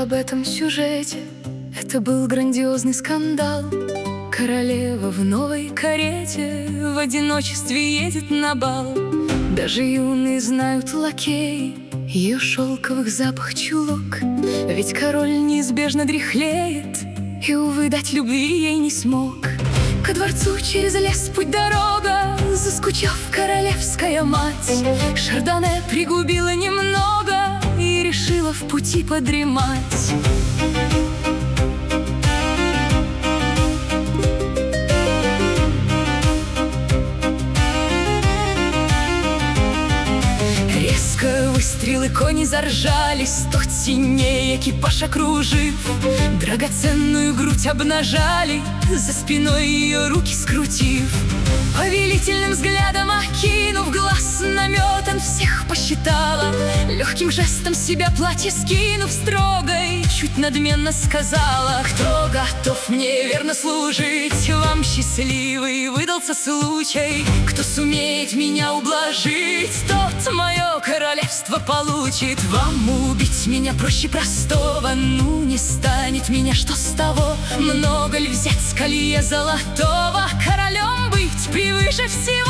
об этом сюжете. Это был грандиозный скандал. Королева в новой карете в одиночестве едет на бал. Даже юные знают лакеи ее шелковых запах чулок. Ведь король неизбежно дряхлеет, и, увы, дать любви ей не смог. Ко дворцу через лес путь дорога, заскучав королевская мать, Шардоне пригубила немного и решила в пути подремать. Резко выстрелы, кони заржали, сто теней экипаж окружив, драгоценную грудь обнажали, за спиной ее руки скрутив. Повелительным взглядом окинув глаз наметан, всех посчитала. Легким жестом себя платье скинув, строго и чуть надменно сказала: кто готов мне верно служить, вам счастливый выдался случай. Кто сумеет меня ублажить, тот мое королевство получит. Вам убить меня проще простого, ну не станет меня, что с того? Много ли взять с колье золотого, королем быть превыше всего?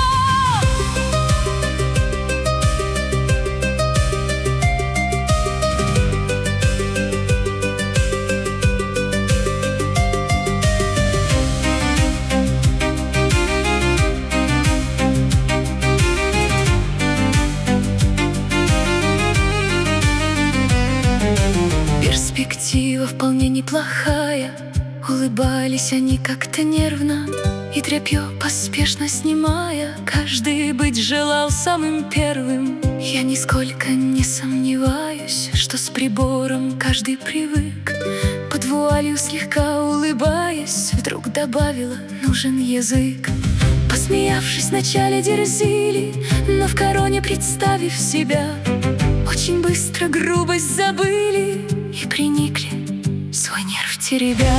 Перспектива вполне неплохая. Улыбались они как-то нервно, и тряпье поспешно снимая, каждый быть желал самым первым. Я нисколько не сомневаюсь, что с прибором каждый привык. Под вуалью слегка улыбаясь, вдруг добавила: нужен язык. Посмеявшись, вначале дерзили, но в короне представив себя, очень быстро грубость забыли и приникли, свой нерв теребя.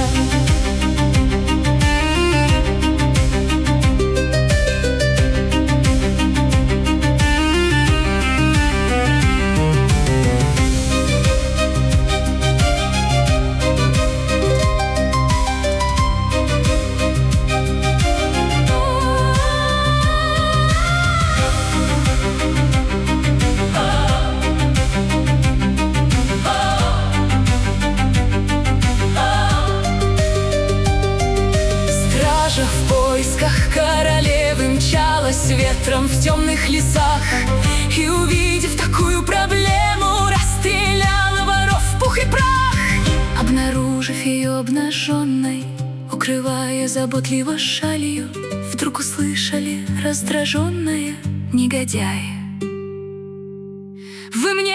В поисках королевы мчалась ветром в темных лесах, и, увидев такую проблему, расстреляла воров в пух и прах. Обнаружив ее обнаженной, укрывая заботливо шалью, вдруг услышали раздраженное: негодяи, вы мне